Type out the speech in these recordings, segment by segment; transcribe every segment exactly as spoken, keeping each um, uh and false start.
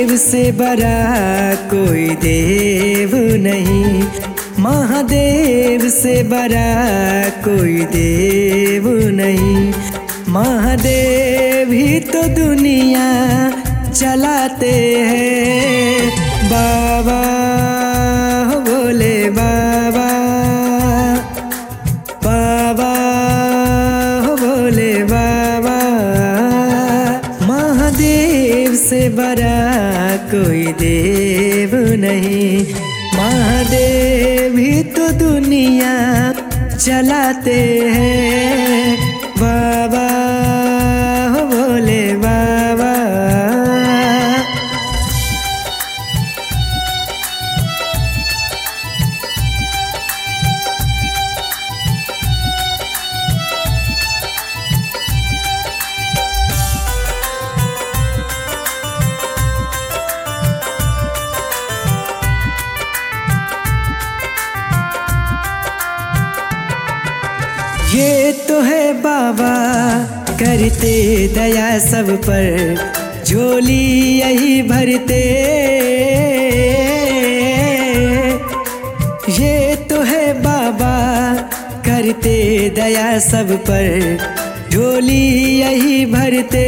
महादेव से बड़ा कोई देव नहीं, महादेव से बड़ा कोई देव नहीं। महादेव ही तो दुनिया चलाते हैं, बाबा हो भोले बाबा, बाबा हो भोले बाबा। महादेव से बड़ा कोई देव नहीं, महादेव ही तो दुनिया चलाते हैं, बाबा हो भोले बाबा। ये तो है बाबा करते दया सब पर, झोली यही भरते। ये तो है बाबा करते दया सब पर, झोली यही भरते।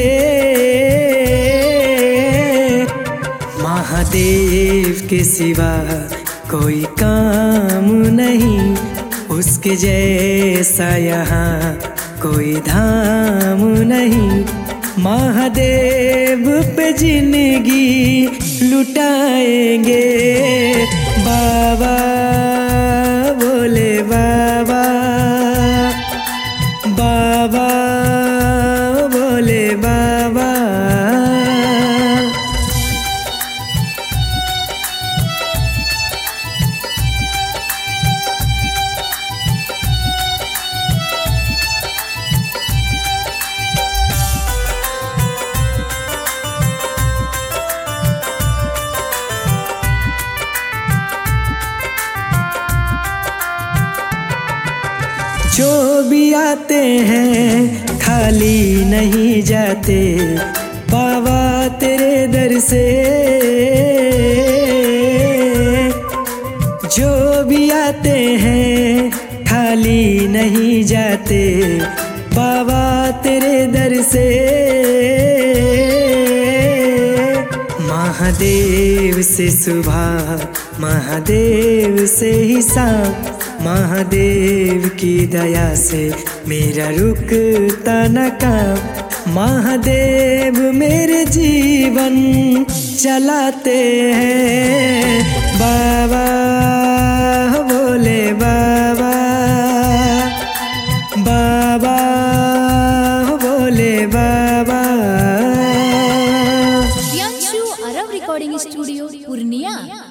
महादेव के सिवा कोई काम नहीं, उसके जैसा यहाँ कोई धाम नहीं। महादेव पे जिंदगी लुटाएंगे, बाबा भोले बाबा, बाबा भोले बाबा। जो भी आते हैं खाली नहीं जाते, बाबा तेरे दर से। जो भी आते हैं खाली नहीं जाते, बाबा तेरे दर से। महादेव से सुबह, महादेव से ही शाम, महादेव की दया से मेरा रुकता न काम। महादेव मेरे जीवन चलाते हैं, बाबा हो भोले बाबा, बाबा हो भोले बाबा। Priyanshu Arab recording studio Purnia.